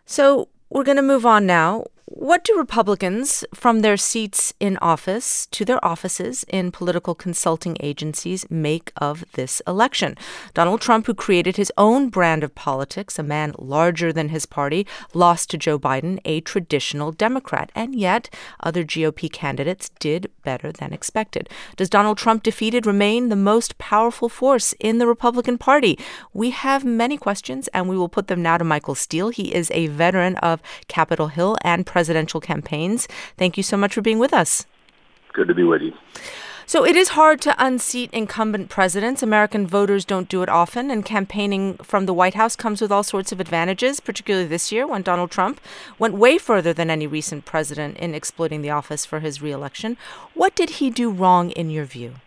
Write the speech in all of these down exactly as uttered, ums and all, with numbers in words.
So we're going to move on now. What do Republicans, from their seats in office to their offices in political consulting agencies, make of this election? Donald Trump, who created his own brand of politics, a man larger than his party, lost to Joe Biden, a traditional Democrat. And yet, other G O P candidates did better than expected. Does Donald Trump defeated remain the most powerful force in the Republican Party? We have many questions, and we will put them now to Michael Steele. He is a veteran of Capitol Hill and presidential campaigns. Thank you so much for being with us. Good to be with you. So it is hard to unseat incumbent presidents. American voters don't do it often, and campaigning from the White House comes with all sorts of advantages, particularly this year when Donald Trump went way further than any recent president in exploiting the office for his reelection. What did he do wrong in your view?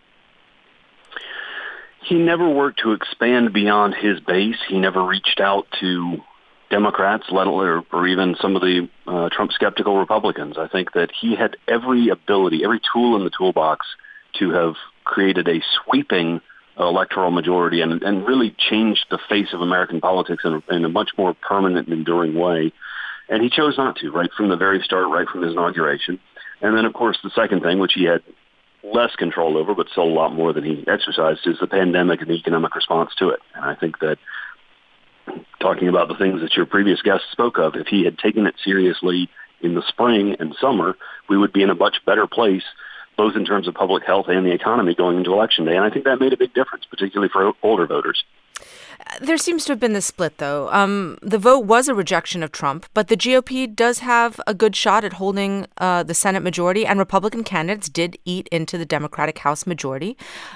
He never worked to expand beyond his base. He never reached out to Democrats, let alone, or even some of the uh, Trump-skeptical Republicans. I think that he had every ability, every tool in the toolbox to have created a sweeping electoral majority and, and really changed the face of American politics in, in a much more permanent and enduring way. And he chose not to, right from the very start, right from his inauguration. And then, of course, the second thing, which he had less control over, but still a lot more than he exercised, is the pandemic and the economic response to it. And I think that, talking about the things that your previous guest spoke of, if he had taken it seriously in the spring and summer, we would be in a much better place, both in terms of public health and the economy going into Election Day. And I think that made a big difference, particularly for older voters. There seems to have been this split, though. Um, the vote was a rejection of Trump, but the G O P does have a good shot at holding uh, the Senate majority, and Republican candidates did eat into the Democratic House majority.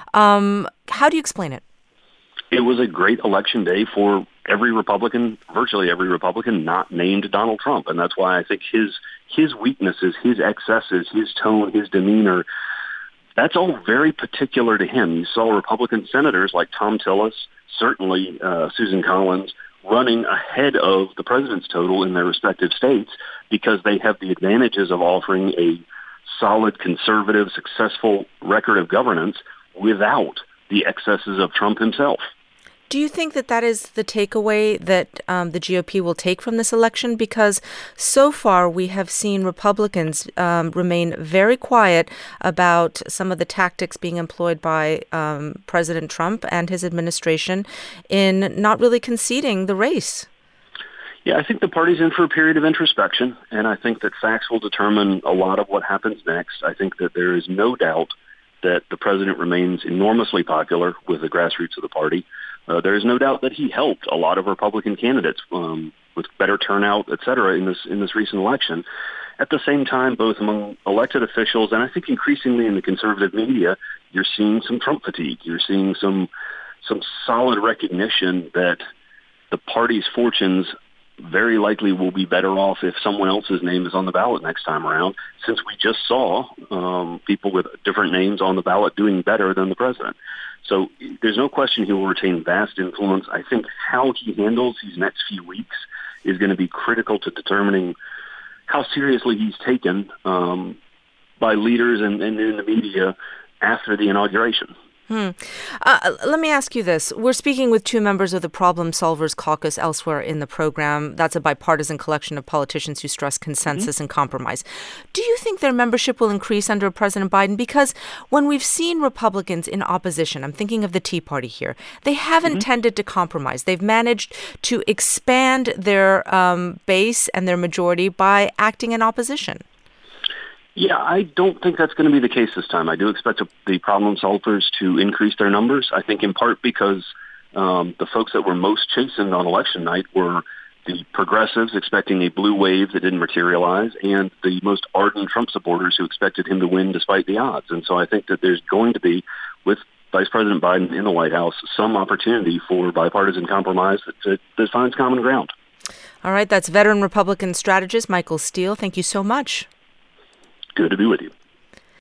Um, how do you explain it? It was a great Election Day for every Republican, virtually every Republican not named Donald Trump. And that's why I think his his weaknesses, his excesses, his tone, his demeanor, that's all very particular to him. You saw Republican senators like Thom Tillis, certainly uh, Susan Collins, running ahead of the president's total in their respective states because they have the advantages of offering a solid, conservative, successful record of governance without the excesses of Trump himself. Do you think that that is the takeaway that um, the G O P will take from this election? Because so far we have seen Republicans um, remain very quiet about some of the tactics being employed by um, President Trump and his administration in not really conceding the race. Yeah, I think the party's in for a period of introspection, and I think that facts will determine a lot of what happens next. I think that there is no doubt that the president remains enormously popular with the grassroots of the party. Uh, there is no doubt that he helped a lot of Republican candidates um, with better turnout, et cetera, in this in this recent election. At the same time, both among elected officials and I think increasingly in the conservative media, you're seeing some Trump fatigue. You're seeing some some solid recognition that the party's fortunes very likely will be better off if someone else's name is on the ballot next time around, since we just saw um, people with different names on the ballot doing better than the president. So there's no question he will retain vast influence. I think how he handles these next few weeks is going to be critical to determining how seriously he's taken um, by leaders and, and in the media after the inauguration. Hmm. Uh, let me ask you this. We're speaking with two members of the Problem Solvers Caucus elsewhere in the program. That's a bipartisan collection of politicians who stress consensus mm-hmm. and compromise. Do you think their membership will increase under President Biden? Because when we've seen Republicans in opposition, I'm thinking of the Tea Party here, they haven't mm-hmm. tended to compromise. They've managed to expand their um, base and their majority by acting in opposition. Yeah, I don't think that's going to be the case this time. I do expect the problem solvers to increase their numbers, I think in part because um, the folks that were most chastened on election night were the progressives expecting a blue wave that didn't materialize and the most ardent Trump supporters who expected him to win despite the odds. And so I think that there's going to be, with Vice President Biden in the White House, some opportunity for bipartisan compromise that, that, that finds common ground. All right, that's veteran Republican strategist Michael Steele. Thank you so much. Good to be with you.